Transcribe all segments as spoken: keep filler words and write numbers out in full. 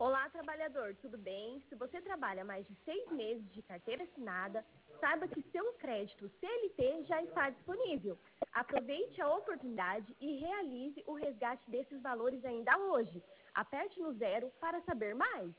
Olá, trabalhador, tudo bem? Se você trabalha mais de seis meses de carteira assinada, saiba que seu crédito C L T já está disponível. Aproveite a oportunidade e realize o resgate desses valores ainda hoje. Aperte no zero para saber mais.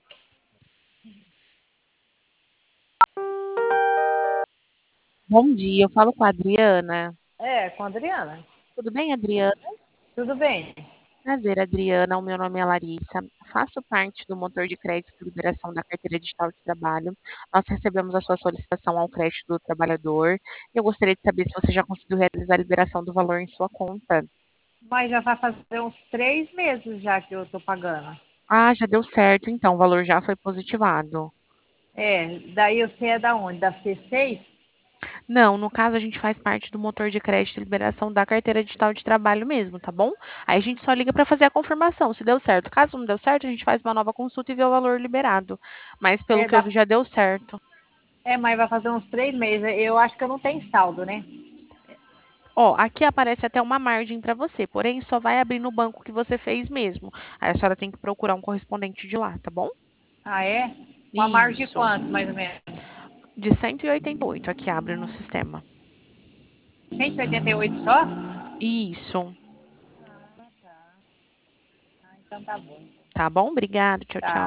Bom dia, eu falo com a Adriana. É, com a Adriana. Tudo bem, Adriana? Tudo bem? Prazer, Adriana. O meu nome é Larissa. Faço parte do motor de crédito e liberação da carteira digital de trabalho. Nós recebemos a sua solicitação ao crédito do trabalhador. Eu gostaria de saber se você já conseguiu realizar a liberação do valor em sua conta. Mas já vai fazer uns três meses já que eu tô pagando. Ah, já deu certo, então. O valor já foi positivado. É, daí você é da onde? Da C seis? Não, no caso, a gente faz parte do motor de crédito e liberação da carteira digital de trabalho mesmo, tá bom? Aí a gente só liga para fazer a confirmação, se deu certo. Caso não deu certo, a gente faz uma nova consulta e vê o valor liberado. Mas pelo É, que eu vi, da... já deu certo. é, mas vai fazer uns três meses. Eu acho que eu não tenho saldo, né? Ó, aqui aparece até uma margem para você, porém só vai abrir no banco que você fez mesmo. Aí a senhora tem que procurar um correspondente de lá, tá bom? Ah, é? Uma margem de Isso. quanto, mais ou menos? De cento e oitenta e oito aqui abre no sistema. cento e oitenta e oito só? Isso. Ah, então tá bom. Tá bom? Obrigada. Tchau, tchau. Tá.